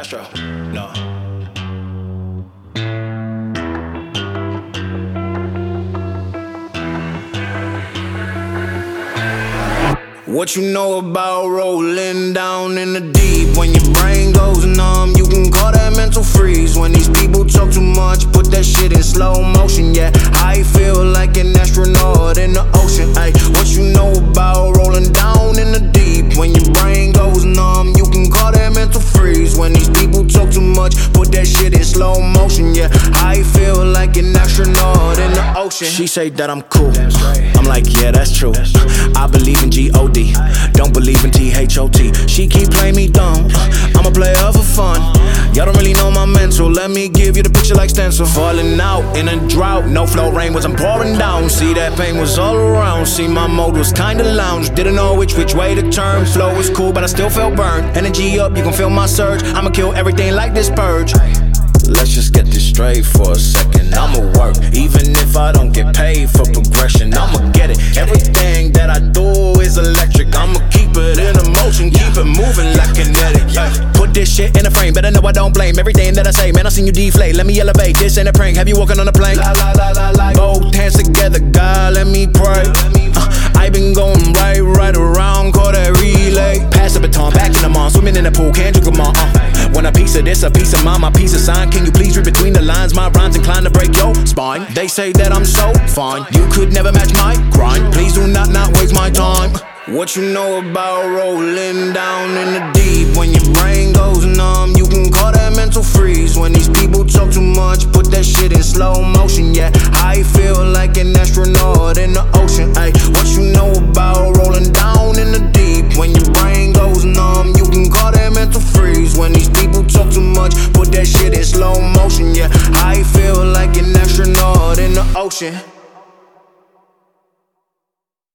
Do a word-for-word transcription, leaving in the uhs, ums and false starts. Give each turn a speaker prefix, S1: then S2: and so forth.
S1: Castro, no. What you know about rolling down in the deep? When your brain goes numb, you can call that mental freeze. When these people talk too much, put that shit in slow motion. Yeah, I feel like an astronaut in the ocean. Ay, what you know about rolling down in the deep? When your brain goes numb, you can call that mental freeze. When these people talk too much, put that shit in slow motion. Yeah, I feel like an astronaut in the ocean. She say that I'm cool, I'm like, yeah, that's true. I believe in G O D, don't believe in T H O T. She keep playing me dumb, I'm a player for fun. Y'all don't really know my mental, let me give you the picture like stencil. Falling out in a drought, no flow, rain wasn't pouring down. See, that pain was all around, see, my mode was kinda lounge. Didn't know which which way to turn, flow was cool but I still felt burned. Energy up, you can feel my surge, I'ma kill everything like this purge. Let's just get this straight for a second. I'ma work, even if I don't get paid for progression. I'ma get it, everything that I do is electric. I'ma keep it in motion, keep it moving like kinetic. Yeah. Put this shit in a frame, better know I don't blame everything that I say. Man, I seen you deflate, let me elevate, this ain't a prank. Have you walking on a plane? La, la, la, la, la. Both hands together, God, let me pray. uh, I been going right, right around, call that relay. Pass the baton, back in the mall, swimming in the pool, can't drink them all. uh. Want a piece of this, a piece of mine, my piece of sign. Can you please read between the lines? My rhymes inclined to break your spine. They say that I'm so fine, you could never match my grind. Please do not not waste my time. What you know about rolling down in the deep? When your brain goes numb, you can call that mental freeze. When these people talk too much, put that shit in slow motion. Yeah, I feel like an astronaut in the ocean. Ay, what you know about rolling down in the deep? When your brain goes numb, you can call that mental freeze. When these people talk too much, put that shit in slow motion. Yeah, I feel like an astronaut in the ocean.